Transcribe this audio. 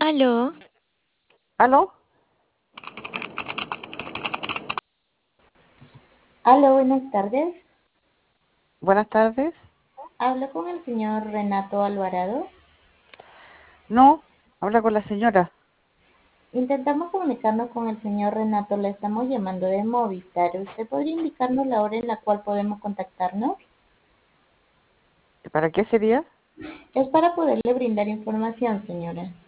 Aló, ¿Aló? Hola, buenas tardes. Buenas tardes. Hablo con el señor Renato Alvarado. No, habla con la señora. Intentamos comunicarnos con el señor Renato, le estamos llamando de Movistar. ¿Usted podría indicarnos la hora en la cual podemos contactarnos? ¿Para qué sería? Es para poderle brindar información, señora.